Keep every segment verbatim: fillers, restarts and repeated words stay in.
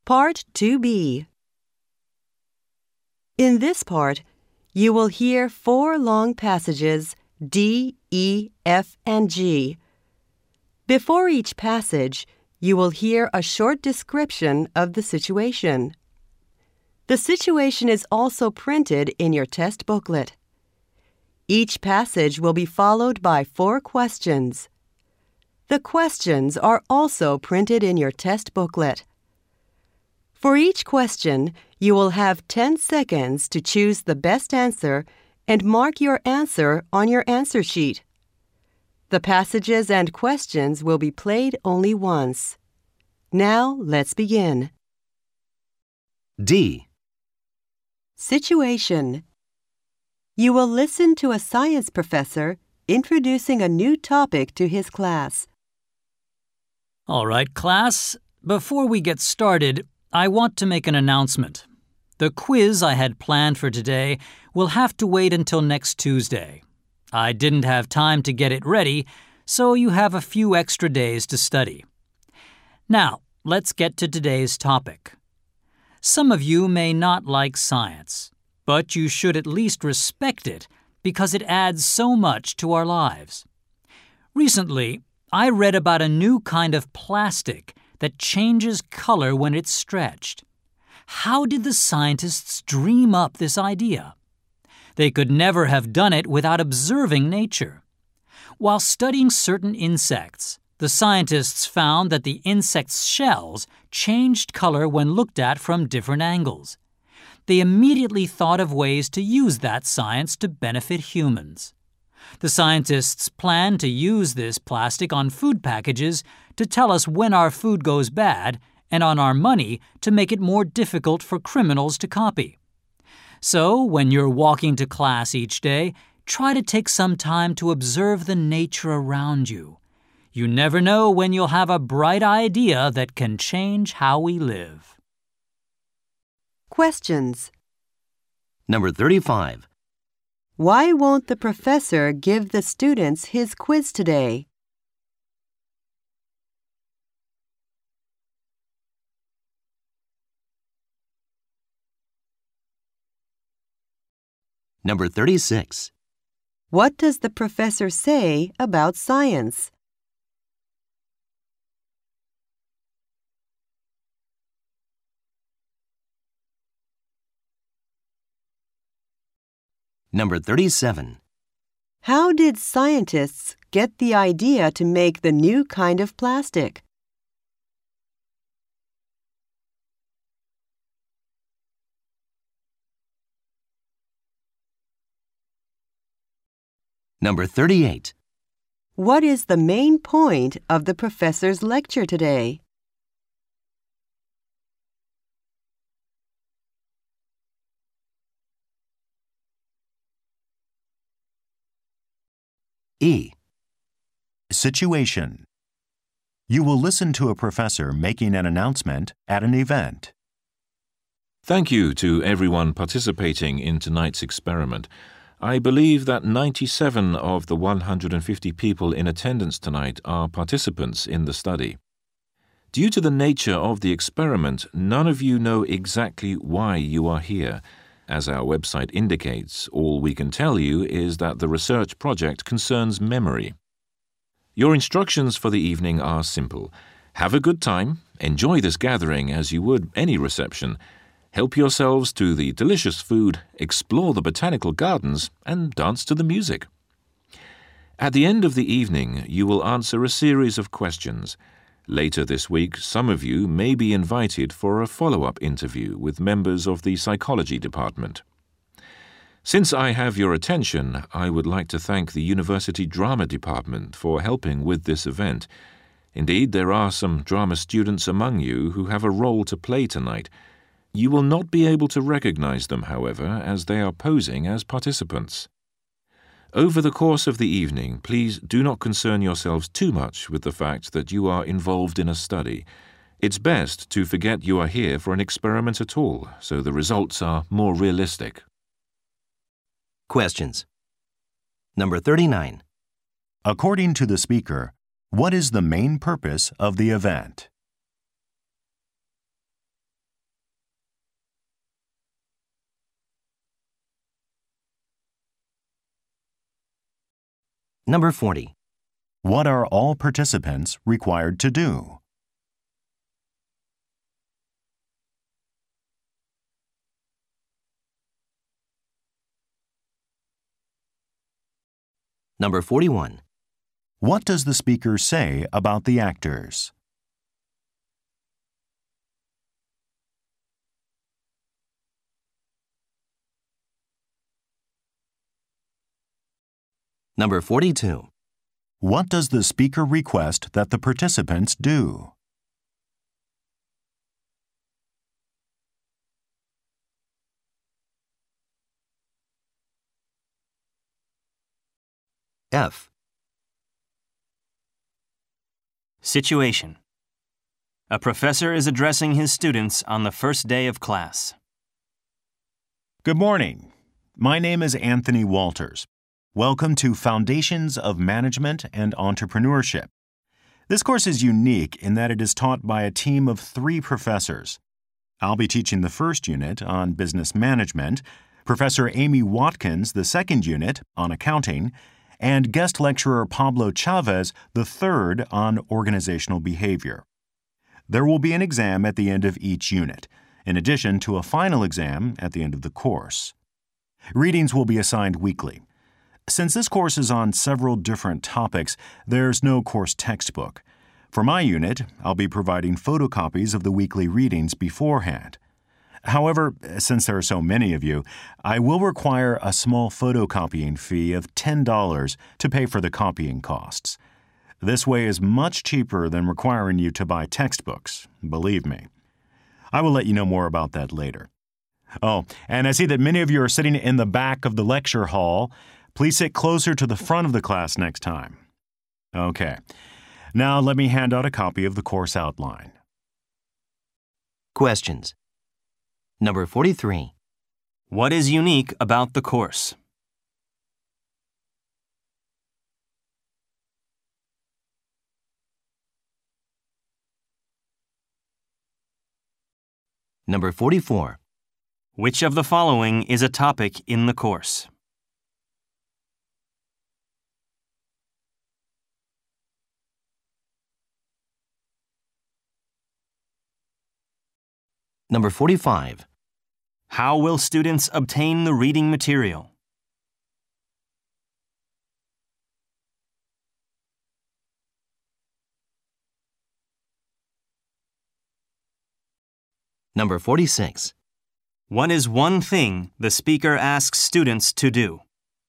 Part two B. In this part, you will hear four long passages D, E, F, and G. Before each passage, you will hear a short description of the situation. The situation is also printed in your test booklet. Each passage will be followed by four questions. The questions are also printed in your test booklet. For each question, you will have ten seconds to choose the best answer and mark your answer on your answer sheet. The passages and questions will be played only once. Now, let's begin. D. Situation. You will listen to a science professor introducing a new topic to his class. All right, class. Before we get started, I want to make an announcement. The quiz I had planned for today will have to wait until next Tuesday. I didn't have time to get it ready, so you have a few extra days to study. Now, let's get to today's topic. Some of you may not like science, but you should at least respect it because it adds so much to our lives. Recently, I read about a new kind of plastic that changes color when it's stretched. How did the scientists dream up this idea? They could never have done it without observing nature. While studying certain insects, the scientists found that the insects' shells changed color when looked at from different angles. They immediately thought of ways to use that science to benefit humans. The scientists plan to use this plastic on food packages to tell us when our food goes bad and on our money to make it more difficult for criminals to copy. So, when you're walking to class each day, try to take some time to observe the nature around you. You never know when you'll have a bright idea that can change how we live. Questions. Number thirty-five. Why won't the professor give the students his quiz today? Number thirty-six. What does the professor say about science? Number thirty-seven. How did scientists get the idea to make the new kind of plastic? Number thirty-eight. What is the main point of the professor's lecture today? E. Situation. You will listen to a professor making an announcement at an event. Thank you to everyone participating in tonight's experiment. I believe that ninety-seven of the one hundred fifty people in attendance tonight are participants in the study. Due to the nature of the experiment, none of you know exactly why you are here. As our website indicates, all we can tell you is that the research project concerns memory. Your instructions for the evening are simple. Have a good time, enjoy this gathering as you would any reception, help yourselves to the delicious food, explore the botanical gardens, and dance to the music. At the end of the evening, you will answer a series of questions. Later this week, some of you may be invited for a follow-up interview with members of the psychology department. Since I have your attention, I would like to thank the University Drama Department for helping with this event. Indeed, there are some drama students among you who have a role to play tonight. You will not be able to recognize them, however, as they are posing as participants. Over the course of the evening, please do not concern yourselves too much with the fact that you are involved in a study. It's best to forget you are here for an experiment at all, so the results are more realistic. Questions. Number thirty-nine. According to the speaker, what is the main purpose of the event? Number forty. What are all participants required to do? Number forty-one. What does the speaker say about the actors? Number forty-two. What does the speaker request that the participants do? F. Situation. A professor is addressing his students on the first day of class. Good morning. My name is Anthony Walters. Welcome to Foundations of Management and Entrepreneurship. This course is unique in that it is taught by a team of three professors. I'll be teaching the first unit on business management, Professor Amy Watkins the second unit on accounting, and guest lecturer Pablo Chavez the third on organizational behavior. There will be an exam at the end of each unit, in addition to a final exam at the end of the course. Readings will be assigned weekly. Since this course is on several different topics, there's no course textbook. For my unit, I'll be providing photocopies of the weekly readings beforehand. However, since there are so many of you, I will require a small photocopying fee of ten dollars to pay for the copying costs. This way is much cheaper than requiring you to buy textbooks, believe me. I will let you know more about that later. Oh, and I see that many of you are sitting in the back of the lecture hall. Please sit closer to the front of the class next time. Okay. Now let me hand out a copy of the course outline. Questions. Number forty-three. What is unique about the course? Number forty-four. Which of the following is a topic in the course? Number forty-five. How will students obtain the reading material? Number forty-six. What is one thing the speaker asks students to do?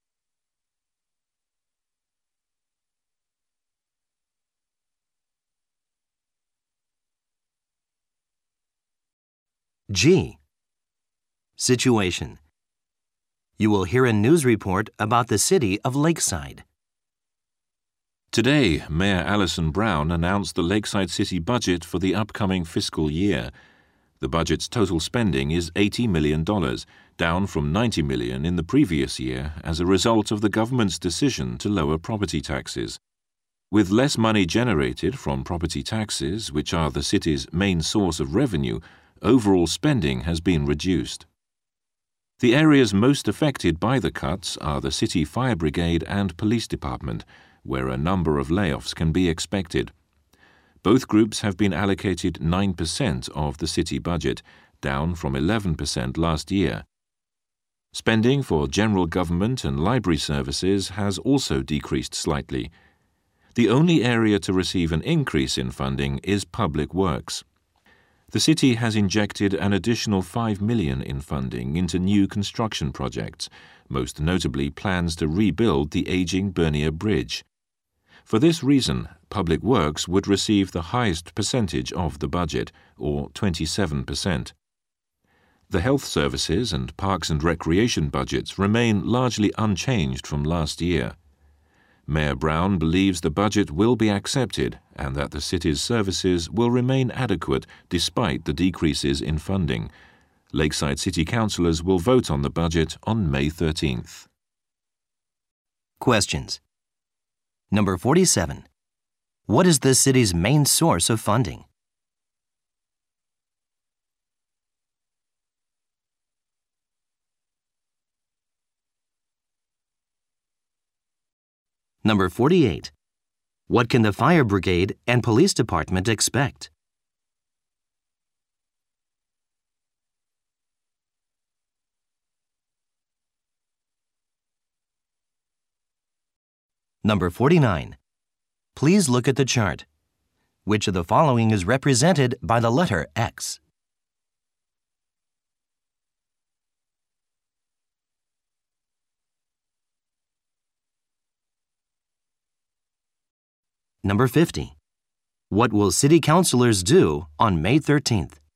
G. Situation. You will hear a news report about the city of Lakeside. Today, Mayor Alison Brown announced the Lakeside City budget for the upcoming fiscal year. The budget's total spending is eighty million dollars, down from ninety million dollars in the previous year as a result of the government's decision to lower property taxes. With less money generated from property taxes, which are the city's main source of revenue, overall spending has been reduced. The areas most affected by the cuts are the City Fire Brigade and Police Department, where a number of layoffs can be expected. Both groups have been allocated nine percent of the city budget, down from eleven percent last year. Spending for general government and library services has also decreased slightly. The only area to receive an increase in funding is public works. The city has injected an additional five million dollars in funding into new construction projects, most notably plans to rebuild the aging Bernier Bridge. For this reason, Public Works would receive the highest percentage of the budget, or twenty-seven percent. The health services and parks and recreation budgets remain largely unchanged from last year. Mayor Brown believes the budget will be accepted and that the city's services will remain adequate despite the decreases in funding. Lakeside City Councillors will vote on the budget on May thirteenth. Questions. Number forty-seven. What is the city's main source of funding? Number forty-eight. What can the fire brigade and police department expect? Number forty-nine. Please look at the chart. Which of the following is represented by the letter X? Number fifty. What will city councilors do on May thirteenth?